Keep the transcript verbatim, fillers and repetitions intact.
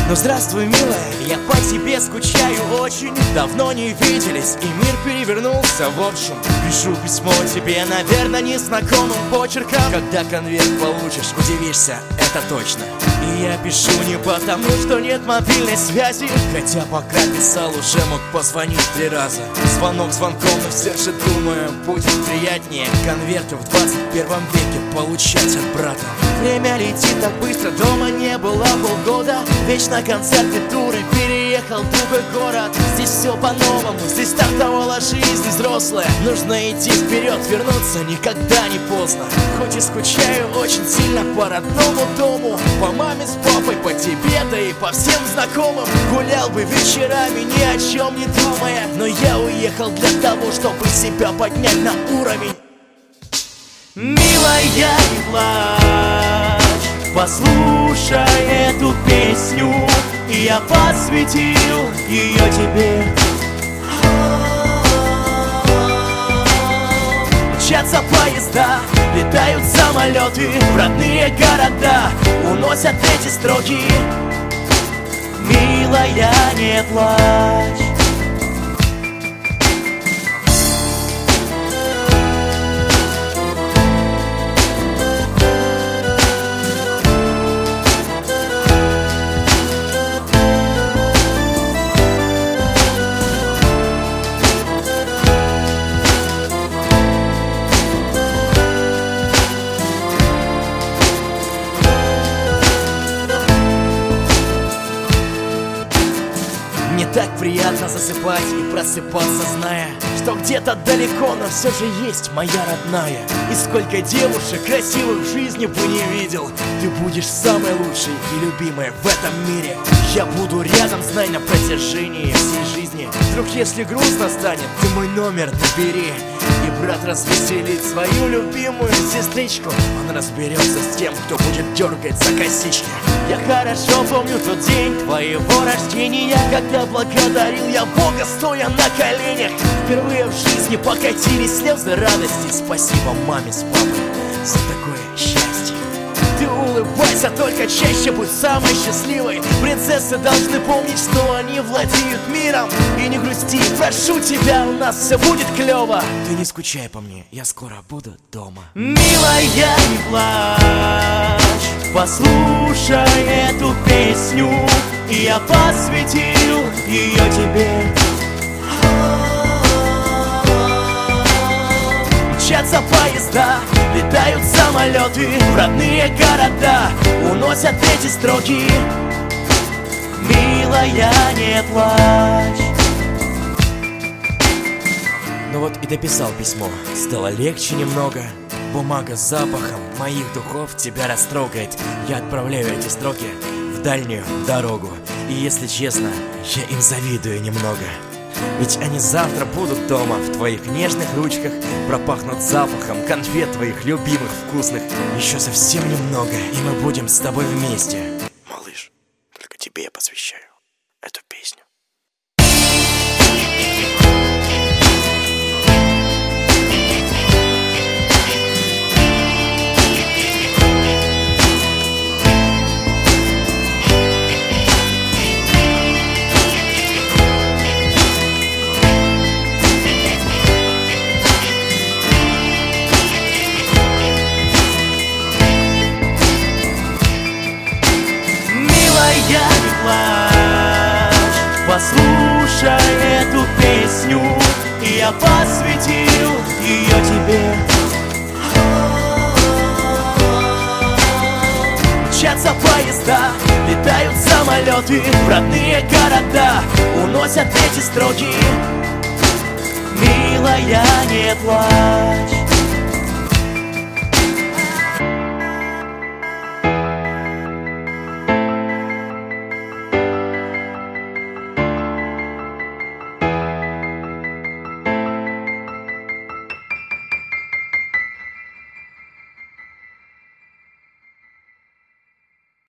Ну здравствуй, милая, я по тебе скучаю очень. Давно не виделись, и мир перевернулся. В общем, пишу письмо тебе, наверное, незнакомым почерком. Когда конверт получишь, удивишься, это точно. И я пишу не потому, что нет мобильной связи, хотя пока писал, уже мог позвонить три раза. Звонок звонком, но все же думаю, будет приятнее конверты в двадцать первом веке получать от брата. Время летит так быстро, дома не было полгода. Вечно концерты, туры, переехал в другой город. Здесь все по-новому, здесь стартовала жизнь взрослая. Нужно идти вперед, вернуться никогда не поздно. Хоть и скучаю очень сильно по родному дому, по маме с папой, по тебе, да и по всем знакомым. Гулял бы вечерами, ни о чем не думая, но я уехал для того, чтобы себя поднять на уровень. Милая, не плачь, послушай эту песню. Я посвятил ее тебе. Мчатся поезда, летают самолеты, в родные города уносят эти строки. Милая, не плачь. Мне так приятно засыпать и просыпаться, зная, что где-то далеко, но все же есть моя родная. И сколько девушек красивых в жизни бы не видел, ты будешь самой лучшей и любимой в этом мире. Я буду рядом, знай, на протяжении всей жизни. Вдруг если грустно станет, ты мой номер набери. И брат развеселит свою любимую сестричку. Он разберется с тем, кто будет дергать за косички. Я хорошо помню тот день твоего рождения, когда благодарил я Бога, стоя на коленях. Впервые в жизни покатились слезы радости. Спасибо маме с папой за такое счастье. Ты улыбайся, только чаще будь самой счастливой. Принцессы должны помнить, что они владеют миром. И не грусти, прошу тебя, у нас все будет клево. Ты не скучай по мне, я скоро буду дома. Милая, не плачь, послушай эту песню. Я посвятил ее тебе. Мчатся поезда, летают самолеты, в родные города уносят эти строки. Милая, не плачь. Ну вот и дописал письмо, стало легче немного. Бумага с запахом моих духов тебя растрогает. Я отправляю эти строки в дальнюю дорогу. И если честно, я им завидую немного. Ведь они завтра будут дома, в твоих нежных ручках, пропахнут запахом конфет твоих любимых вкусных. Еще совсем немного, и мы будем с тобой вместе. Малыш, только тебе я посвящаю эту песню. Послушай эту песню, я посвятил ее тебе. Мчатся поезда, летают самолеты, в родные города уносят эти строки. Милая, не плачь.